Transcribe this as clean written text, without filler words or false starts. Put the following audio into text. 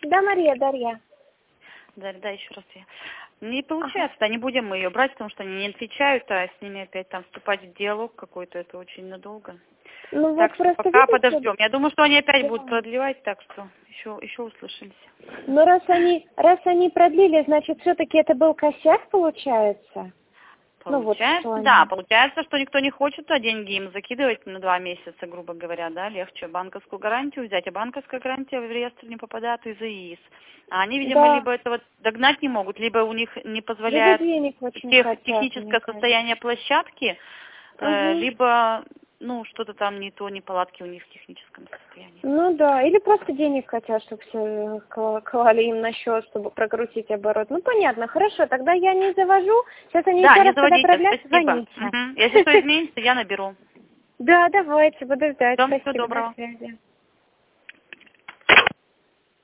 Да, Мария, Дарья. Да, еще раз я. Не получается, да, не будем мы ее брать, потому что они не отвечают, а с ними опять там вступать в диалог какой-то, это очень надолго. Ну Так вот что просто пока видите, подождем. Я думаю, что они опять да. будут продлевать, так что еще услышимся. Но раз они продлили, значит, все-таки это был косяк, получается? Ну вот Получается, что да, они. получается, что никто не хочет, а деньги им закидывать на 2 месяца, грубо говоря, да, легче банковскую гарантию взять, а банковская гарантия в реестр не попадает из-за ИИС. А они, видимо, Да, либо этого догнать не могут, либо у них не либо позволяет денег очень хотят, мне техническое кажется. состояние площадки, Угу. либо, ну, что-то там не то, неполадки у них в техническом состоянии. Ну да, или просто денег хотят, чтобы все клали им на счет, чтобы прокрутить оборот. Ну понятно, хорошо, тогда я не завожу. Сейчас они Да, еще не раз когда заводите, продлят, спасибо. звоните. Если что изменится, я наберу. Да, давайте, буду ждать. Всего Спасибо, до доброго. связи.